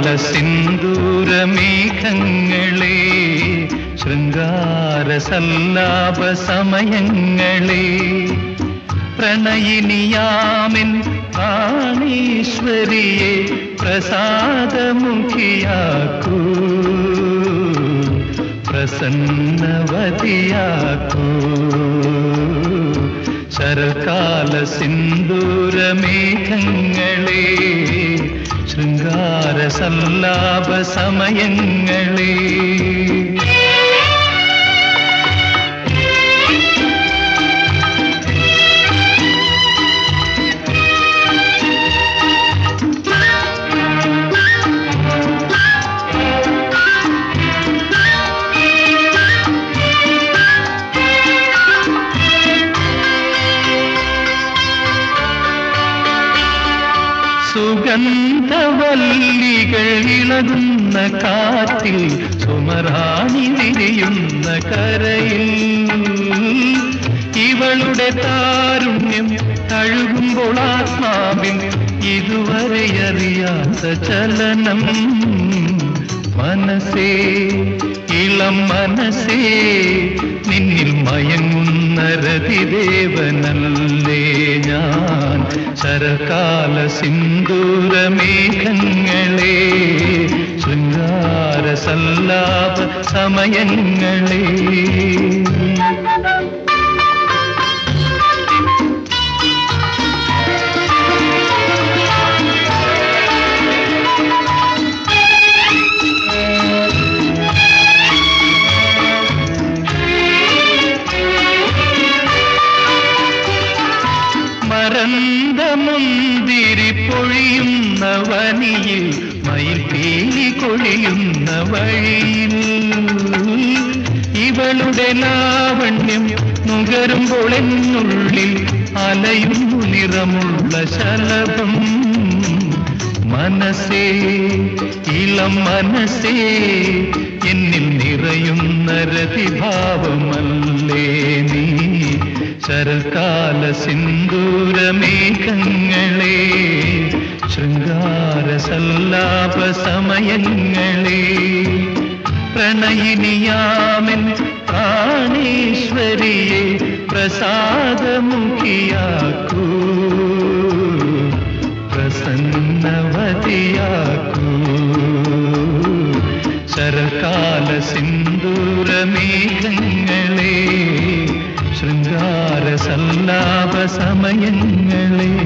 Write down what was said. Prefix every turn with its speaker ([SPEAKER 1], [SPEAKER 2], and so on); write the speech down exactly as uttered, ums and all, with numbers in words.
[SPEAKER 1] സിന്ദൂരമേഘങ്ങളെ ശൃംഗാര സല്ലാപ സമയങ്ങളെ പ്രണയിനിയാമിൻ പ്രാണേശ്വരിയെ പ്രസാദമുഖിയാക്കൂ പ്രസന്നവതിയാക്കൂ ശരത്കാല സിന്ദൂരമേഘങ്ങളെ ശൃംഗാര സല്ലാപ സമയങ്ങളെ സുഗന്ധവല്ലികൾ ഇളകുന്ന കാറ്റിൽ സുമറാണി വിരിയുന്ന കരയിൽ ഇവളുടെ താരുണ്യം തഴുകുമ്പോൾ ആത്മാവിൽ ഇതുവരെ അറിയാത്ത ചലനം മനസ്സേ ഇളം മനസ്സേ നിന്നിൽ മയങ്ങുന്ന രതിദേവനല്ലേ ഞാൻ ശരത്കാല സിന്ദൂരമേഘങ്ങളെ ശൃംഗാര സല്ലാപ സമയങ്ങളെ മരന്തമുന്തിരി പൊഴിയുന്ന വനിയിൽ മയിൽ പീലി കൊഴിയുന്ന വഴിയിൽ ഇവളുടെ ലാവണ്യം നുകരുമ്പോൾ എന്നുള്ളിൽ അലയുന്നു നിറമുള്ള ശലഭം മനസ്സേ ഇളം മനസ്സേ എന്നിൽ നിറയുന്ന രതിഭാവമല്ലേ നീ ശരത്കാല സിന്ദൂരമേഘങ്ങളെ ശൃംഗാര സല്ലാപ സമയങ്ങളെ പ്രണയിനിയാമിൻ പ്രാണേശ്വരിയെ പ്രസാദമുഖിയാക്കൂ പ്രസന്നവതിയാക്കൂ ശരത്കാല സിന്ദൂരമേഘങ്ങളെ ശൃംഗാര സല്ലാപ സമയങ്ങളെ